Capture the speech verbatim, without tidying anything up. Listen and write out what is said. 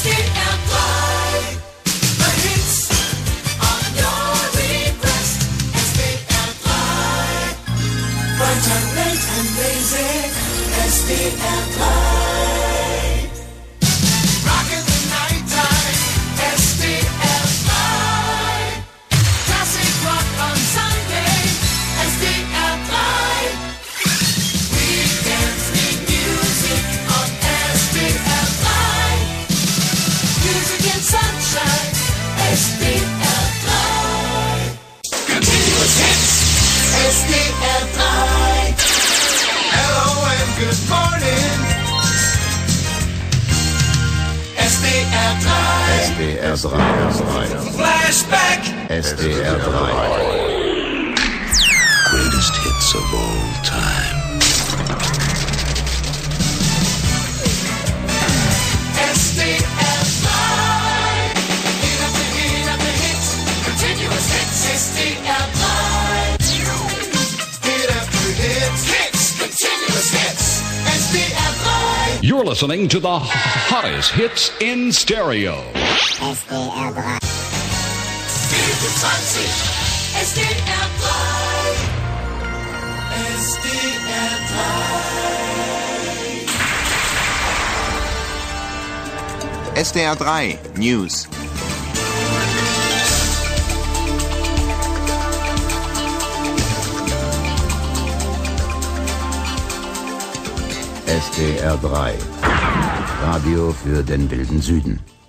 S D R drei. The hits on your request. S D R drei. Brighter, late and lazy. S D R drei. Rock in the night time. S D R drei. Classic rock on Sunday. S D R drei. Weekends need music on S D R drei. Music and sunshine. S D R drei. Continuous hits. S D R drei. Hello and good morning. S D R drei. S D R drei. Flashback. S D R drei. Greatest hits of all time. S D R drei. Hit after hit after hit. Continuous hits. S D R drei. Hit after hit. Hits. Continuous hits. S D R drei. You're listening to the hottest hits in stereo. S D R drei. vierundzwanzig. S D R drei. S D R drei. S D R drei News. S D R drei. Radio für den wilden Süden.